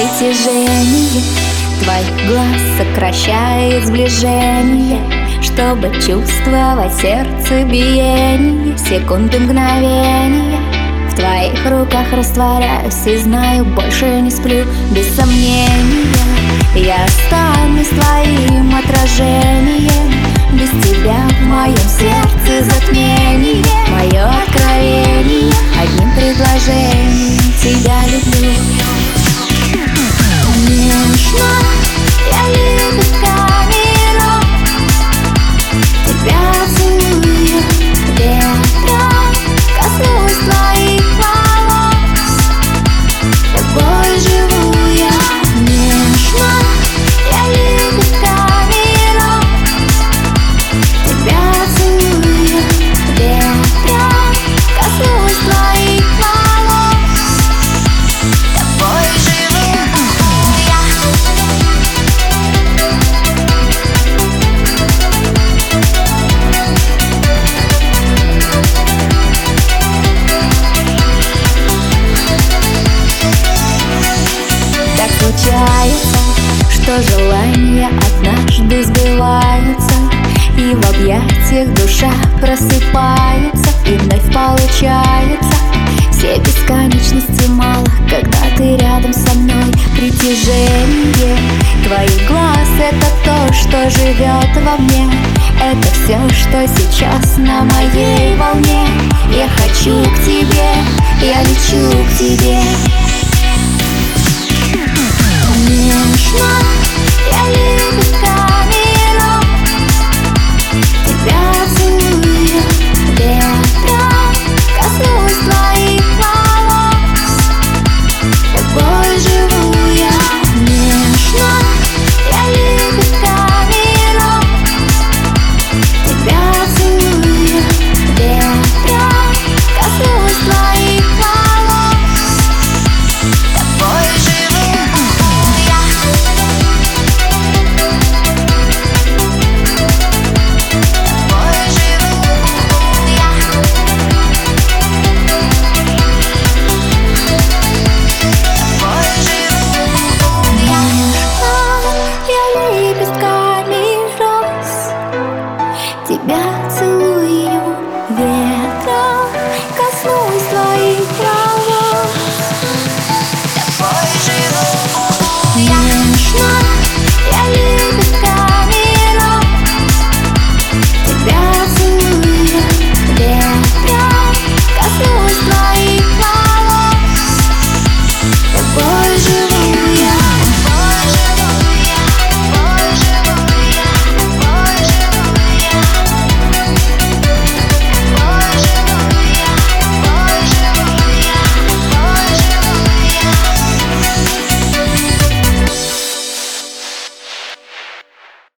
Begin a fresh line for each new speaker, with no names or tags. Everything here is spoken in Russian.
притяжение твоих глаз сокращает сближение, чтобы чувствовать сердце биение. Секунды, мгновения в твоих руках растворяюсь и знаю, больше не сплю без сомнения. Я останусь твоим отражением, без тебя в моем сердце затмение. Мое откровение одним предложением: тебя люблю. Нежно я люблю камеру, тебя целую ветром, коснусь твоих волос, тобой живу я. Нежно я люблю камеру, тебя целую ветром, коснусь твоих волос, тобой живу я. Так случается, что желания однажды сбываются, и в объятиях душа просыпается, и вновь получается. Все бесконечности мало, когда ты рядом со мной. Притяжение твоих глаз — это то, что живет во мне. Это все, что сейчас на моей волне. Я хочу к тебе, я лечу к тебе.